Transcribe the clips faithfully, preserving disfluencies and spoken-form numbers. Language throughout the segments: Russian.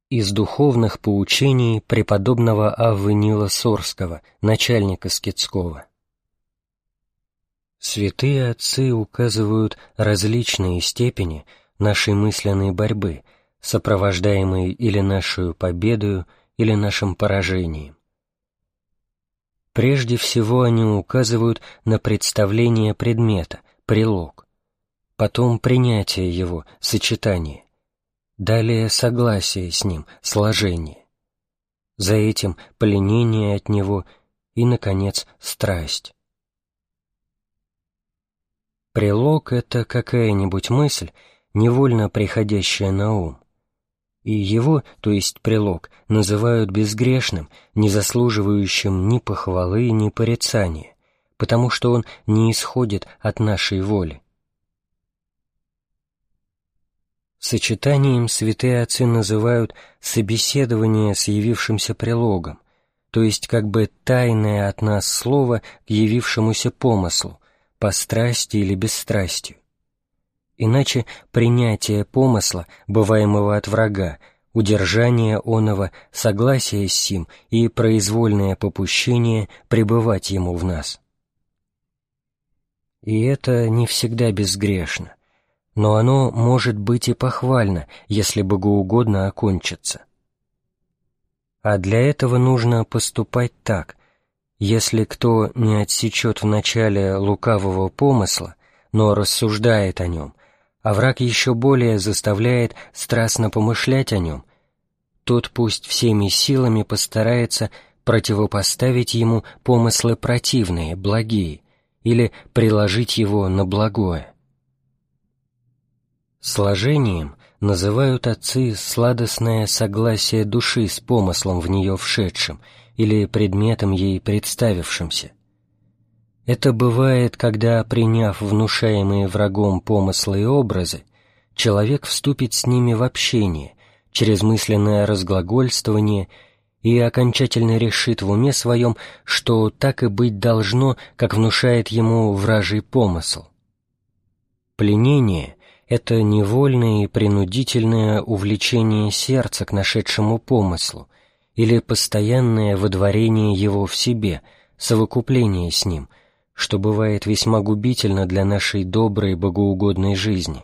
Из духовных поучений преподобного Аввы Нила Сорского, начальника Скитского. Святые отцы указывают различные степени нашей мысленной борьбы, сопровождаемой или нашей победою, или нашим поражением. Прежде всего они указывают на представление предмета, прилог, потом принятие его, сочетание, далее согласие с ним, сложение, за этим пленение от него и, наконец, страсть. Прилог — это какая-нибудь мысль, невольно приходящая на ум, и его, то есть прилог, называют безгрешным, не заслуживающим ни похвалы, ни порицания, потому что он не исходит от нашей воли. Сочетанием святые отцы называют собеседование с явившимся прилогом, то есть как бы тайное от нас слово к явившемуся помыслу, по страсти или бесстрастию. Иначе принятие помысла, бываемого от врага, удержание оного, согласие с сим и произвольное попущение пребывать ему в нас. И это не всегда безгрешно, но оно может быть и похвально, если богоугодно окончится. А для этого нужно поступать так: если кто не отсечет в начале лукавого помысла, но рассуждает о нем, а враг еще более заставляет страстно помышлять о нем, тот пусть всеми силами постарается противопоставить ему помыслы противные, благие, или приложить его на благое. Сложением называют отцы сладостное согласие души с помыслом в нее вшедшим или предметом ей представившимся. Это бывает, когда, приняв внушаемые врагом помыслы и образы, человек вступит с ними в общение, через мысленное разглагольствование и окончательно решит в уме своем, что так и быть должно, как внушает ему вражий помысл. Пленение — это невольное и принудительное увлечение сердца к нашедшему помыслу или постоянное водворение его в себе, совокупление с ним, что бывает весьма губительно для нашей доброй богоугодной жизни.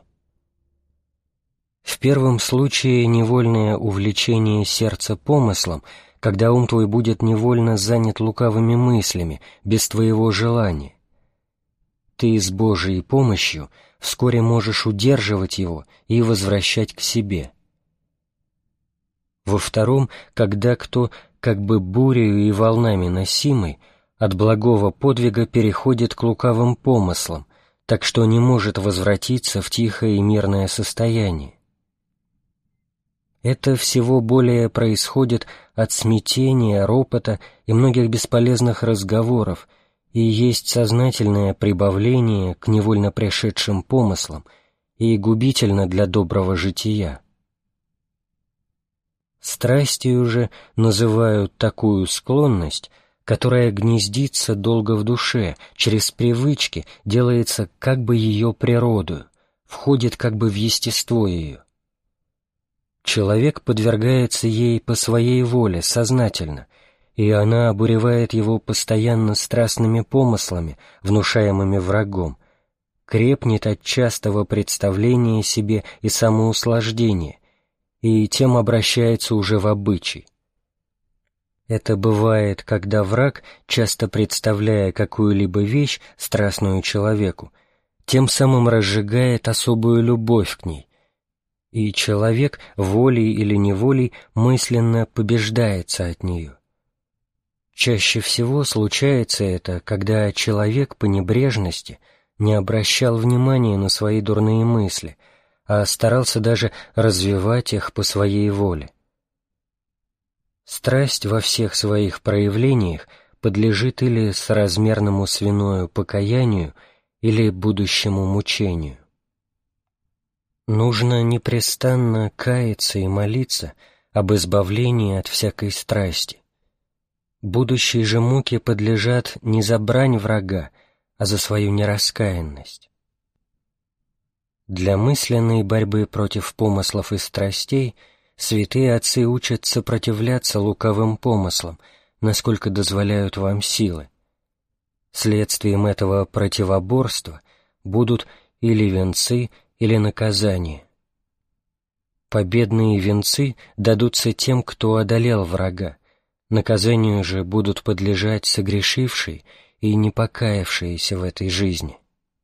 В первом случае невольное увлечение сердца помыслом, когда ум твой будет невольно занят лукавыми мыслями, без твоего желания. Ты с Божией помощью вскоре можешь удерживать его и возвращать к себе. Во втором, когда кто, как бы бурею и волнами носимый, от благого подвига переходит к лукавым помыслам, так что не может возвратиться в тихое и мирное состояние. Это всего более происходит от смятения, ропота и многих бесполезных разговоров, и есть сознательное прибавление к невольно пришедшим помыслам и губительно для доброго жития. Страстью же называют такую склонность, которая гнездится долго в душе, через привычки делается как бы ее природою, входит как бы в естество ее. Человек подвергается ей по своей воле, сознательно, и она обуревает его постоянно страстными помыслами, внушаемыми врагом, крепнет от частого представления себе и самоуслаждения, и тем обращается уже в обычай. Это бывает, когда враг, часто представляя какую-либо вещь, страстную человеку, тем самым разжигает особую любовь к ней, и человек волей или неволей мысленно побеждается от нее. Чаще всего случается это, когда человек по небрежности не обращал внимания на свои дурные мысли, а старался даже развивать их по своей воле. Страсть во всех своих проявлениях подлежит или соразмерному свиною покаянию, или будущему мучению. Нужно непрестанно каяться и молиться об избавлении от всякой страсти. Будущие же муки подлежат не за брань врага, а за свою нераскаянность. Для мысленной борьбы против помыслов и страстей святые отцы учат сопротивляться лукавым помыслам, насколько дозволяют вам силы. Следствием этого противоборства будут или венцы, или наказания. Победные венцы дадутся тем, кто одолел врага, наказанию же будут подлежать согрешившие и не покаявшиеся в этой жизни.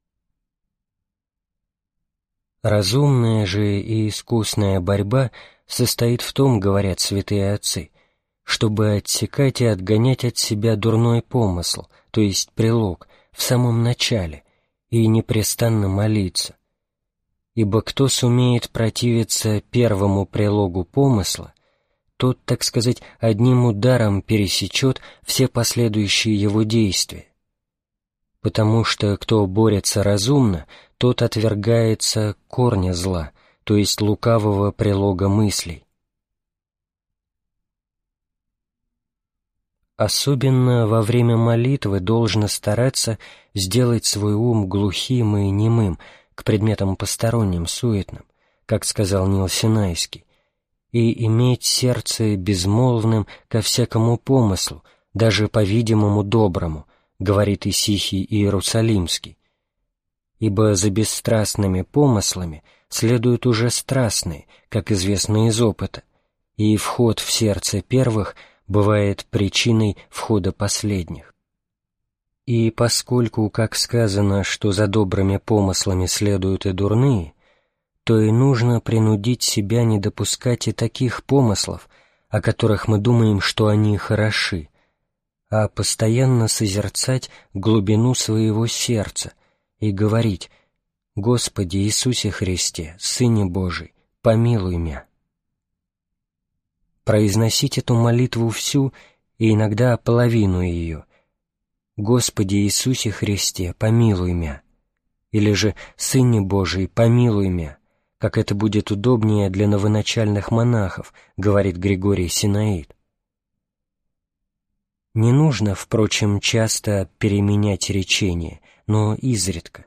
Разумная же и искусная борьба состоит в том, говорят святые отцы, чтобы отсекать и отгонять от себя дурной помысл, то есть прилог, в самом начале, и непрестанно молиться. Ибо кто сумеет противиться первому прилогу помысла, тот, так сказать, одним ударом пересечет все последующие его действия. Потому что кто борется разумно, тот отвергается корня зла, то есть лукавого прилога мыслей. Особенно во время молитвы должно стараться сделать свой ум глухим и немым к предметам посторонним, суетным, как сказал Нил Синайский, и иметь сердце безмолвным ко всякому помыслу, даже по-видимому доброму, говорит Исихий Иерусалимский, ибо за бесстрастными помыслами следуют уже страстные, как известно из опыта, и вход в сердце первых бывает причиной входа последних. И поскольку, как сказано, что за добрыми помыслами следуют и дурные, то и нужно принудить себя не допускать и таких помыслов, о которых мы думаем, что они хороши, а постоянно созерцать глубину своего сердца и говорить: «Господи Иисусе Христе, Сыне Божий, помилуй мя». Произносить эту молитву всю и иногда половину ее: «Господи Иисусе Христе, помилуй мя», или же «Сыне Божий, помилуй мя», как это будет удобнее для новоначальных монахов, говорит Григорий Синаид. Не нужно, впрочем, часто переменять речение, но изредка.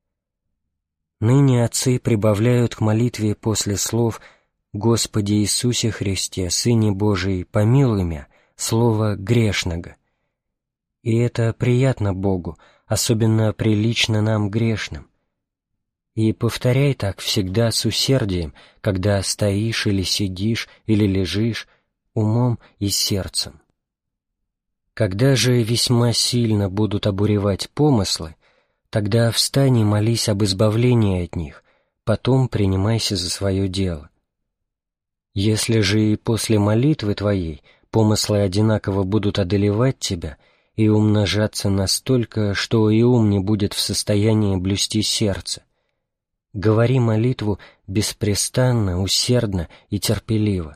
Ныне отцы прибавляют к молитве после слов «Господи Иисусе Христе, Сыне Божий, помилуй мя» слово «грешного». И это приятно Богу, особенно прилично нам грешным. И повторяй так всегда с усердием, когда стоишь или сидишь или лежишь, умом и сердцем. Когда же весьма сильно будут обуревать помыслы, тогда встань и молись об избавлении от них, потом принимайся за свое дело. Если же и после молитвы твоей помыслы одинаково будут одолевать тебя и умножаться настолько, что и ум не будет в состоянии блюсти сердце, говори молитву беспрестанно, усердно и терпеливо.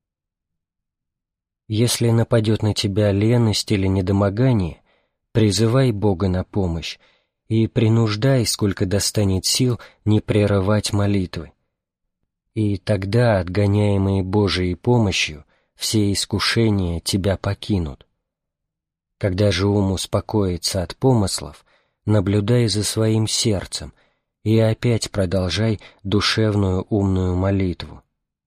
Если нападет на тебя леность или недомогание, призывай Бога на помощь и принуждай, сколько достанет сил, не прерывать молитвы. И тогда, отгоняемые Божией помощью, все искушения тебя покинут. Когда же ум успокоится от помыслов, наблюдай за своим сердцем и опять продолжай душевную умную молитву.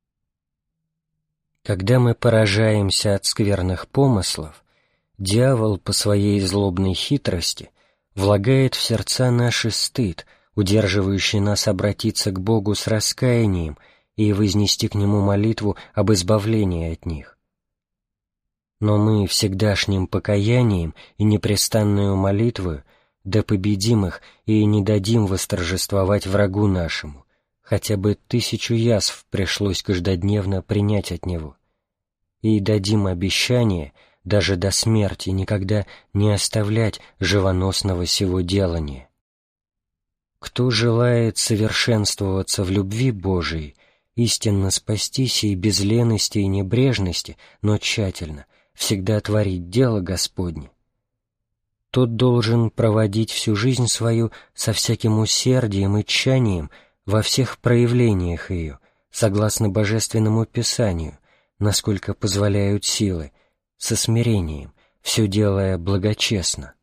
Когда мы поражаемся от скверных помыслов, дьявол по своей злобной хитрости влагает в сердца наши стыд, удерживающий нас обратиться к Богу с раскаянием и вознести к Нему молитву об избавлении от них. Но мы всегдашним покаянием и непрестанную молитвою да победим их и не дадим восторжествовать врагу нашему, хотя бы тысячу язв пришлось каждодневно принять от него, и дадим обещание даже до смерти никогда не оставлять живоносного сего делания. Кто желает совершенствоваться в любви Божией, истинно спастись и без лености и небрежности, но тщательно, всегда творить дело Господне, тот должен проводить всю жизнь свою со всяким усердием и тщанием во всех проявлениях ее, согласно Божественному Писанию, насколько позволяют силы, со смирением, все делая благочестно.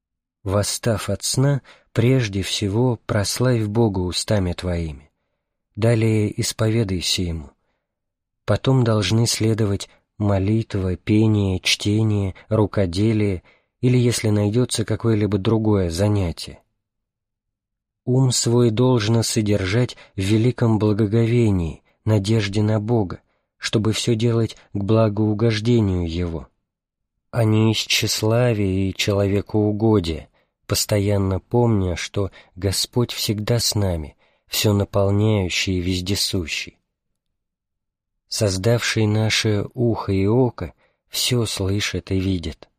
Восстав от сна, прежде всего прославь Бога устами твоими. далее исповедайся ему. Потом должны следовать молитва, пение, чтение, рукоделие или, если найдется какое-либо другое занятие. Ум свой должно содержать в великом благоговении, надежде на Бога, чтобы все делать к благоугождению Его, а не из тщеславия и человекоугодия, постоянно помня, что Господь всегда с нами, все наполняющий и вездесущий. Создавший наше ухо и око все слышит и видит.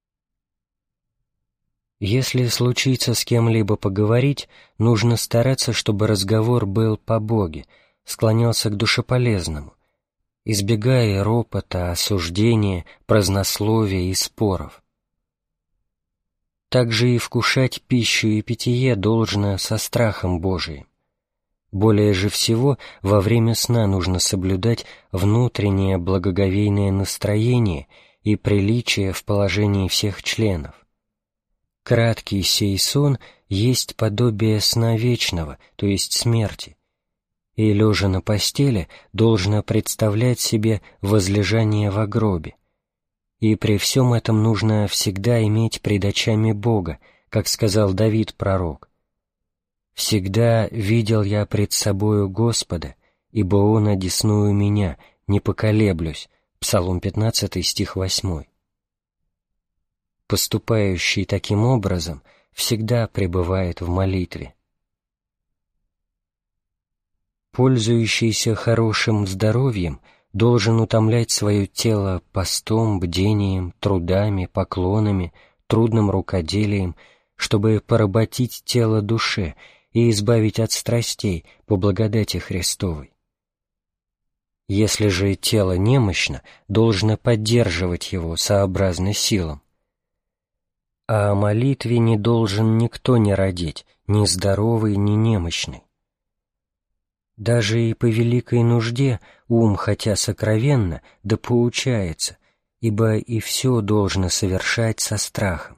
Если случится с кем-либо поговорить, нужно стараться, чтобы разговор был по Боге, склонялся к душеполезному, избегая ропота, осуждения, празднословия и споров. Также и вкушать пищу и питье должно со страхом Божиим. Более же всего во время сна нужно соблюдать внутреннее благоговейное настроение и приличие в положении всех членов. Краткий сей сон есть подобие сна вечного, то есть смерти, и, лежа на постели, должно представлять себе возлежание во гробе. И при всем этом нужно всегда иметь пред очами Бога, как сказал Давид пророк: «Всегда видел я пред собою Господа, ибо Он одесную меня, не поколеблюсь». Псалом пятнадцатый, стих восьмой. Поступающий таким образом всегда пребывает в молитве. Пользующийся хорошим здоровьем должен утомлять свое тело постом, бдением, трудами, поклонами, трудным рукоделием, чтобы поработить тело душе и избавить от страстей по благодати Христовой. Если же тело немощно, должно поддерживать его сообразно силам. А о молитве не должен никто не родить, ни здоровый, ни немощный. Даже и по великой нужде ум, хотя сокровенно, да поучается, ибо и все должно совершать со страхом.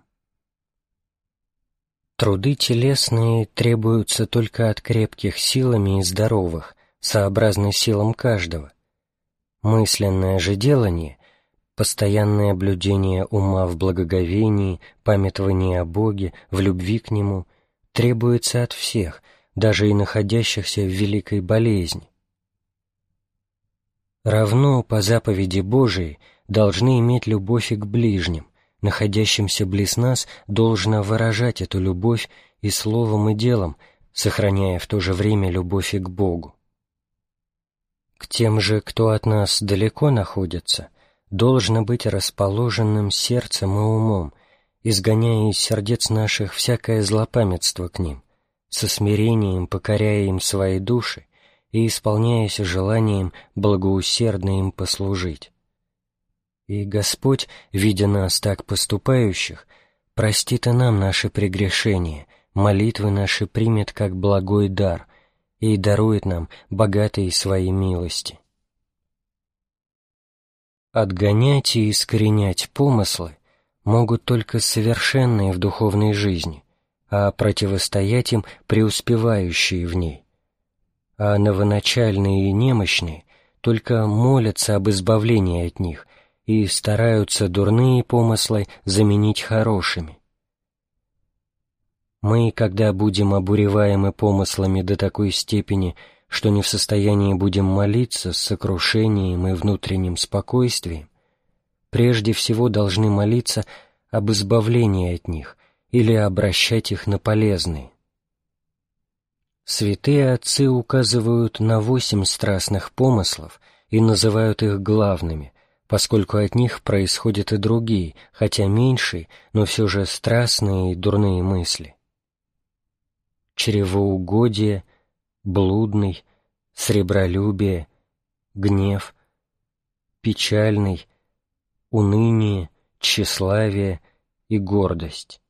Труды телесные требуются только от крепких силами и здоровых, сообразно силам каждого. Мысленное же делание, постоянное блюдение ума в благоговении, памятование о Боге, в любви к Нему, требуется от всех, даже и находящихся в великой болезни. Равно по заповеди Божией должны иметь любовь и к ближним, находящимся близ нас должно выражать эту любовь и словом, и делом, сохраняя в то же время любовь и к Богу. К тем же, кто от нас далеко находится, должно быть расположенным сердцем и умом, изгоняя из сердец наших всякое злопамятство к ним, со смирением покоряя им свои души и исполняясь желанием благоусердно им послужить. И Господь, видя нас так поступающих, простит и нам наши прегрешения, молитвы наши примет как благой дар и дарует нам богатые свои милости. Отгонять и искоренять помыслы могут только совершенные в духовной жизни, а противостоять им преуспевающие в ней. А новоначальные и немощные только молятся об избавлении от них и стараются дурные помыслы заменить хорошими. Мы, когда будем обуреваемы помыслами до такой степени, что не в состоянии будем молиться с сокрушением и внутренним спокойствием, прежде всего должны молиться об избавлении от них или обращать их на полезные. Святые отцы указывают на восемь страстных помыслов и называют их главными, поскольку от них происходят и другие, хотя меньшие, но все же страстные и дурные мысли. Чревоугодие, блудный, сребролюбие, гнев, печальный, уныние, тщеславие и гордость.